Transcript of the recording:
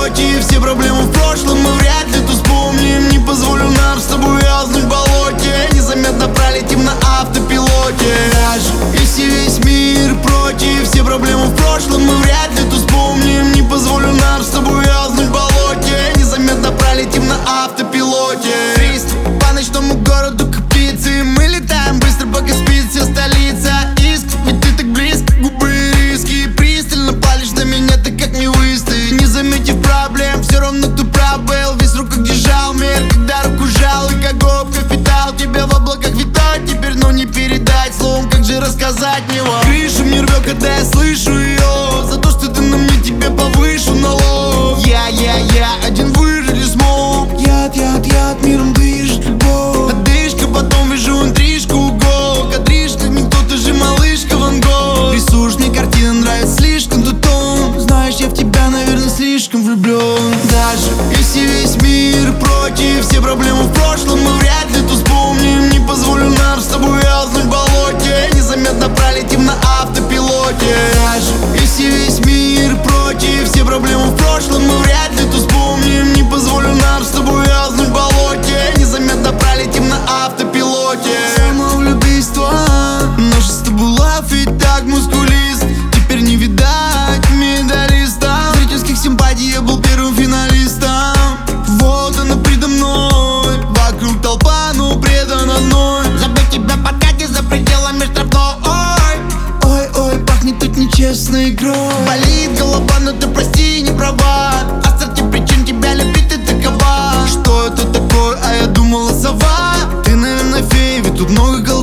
против. Все проблемы в прошлом мы вряд ли тут вспомним. Не позволю нам с тобой вязнуть в болоте. Незаметно пролетим на автопилоте. Даже если весь мир против, все проблемы в прошлом мы вряд ли тут вспомним. Не позволю нам с тобой вязнуть в болоте. Незаметно пролетим на автопилоте. Триста по ночному городу как птицы. Мы летаем быстро, пока спит вся столица. Иск, ведь ты так близко, губы и риски. Пристально палишь на меня, ты как не выстоять. Не заметив проблем, все равно ты прав был. Весь в руках держал мир, когда руку жал. И как губка впитал тебя в облаках витать. Теперь, ну не передать словом, как же рассказать него. Крышу мне рвет, когда я слышу ее. За то, что ты на мне, тебе повышу налог. Я один выжили смог. Яд, миром движет любовь. Отдышка, потом вижу интрижку, угол. Кадришка, никто, ты же малышка Ван Гог. Рисуешь мне картины, нравится слишком тут тон. Знаешь, я в тебя, наверное, слишком влюблен. Даже если весь мир против, все проблемы в прошлом мы вряд ли тут вспомним. Не позволю нам с тобой вязнуть в болоте. Незаметно пролетим на автопилоте. Даже если весь мир против, все проблемы в прошлом мы вряд ли тут вспомним. Не позволю нам с тобой вязнуть в болоте. Незаметно пролетим на автопилоте. Самоубийство, наш с тобой лав и так мускулист. Теперь не видать медалиста. Зрительских симпатий я был первым финалистом. Вот она предо мной. Вокруг толпа, но предан одной. Забыть тебя в подкате за пределами штрафной. Ой, пахнет тут нечестной игрой. Болит голова, но ты прости, не права. Ассорти причин тебя любить, ты такова. Что это такое? А я думала сова. Ты, наверное, фея, ведь тут много голов.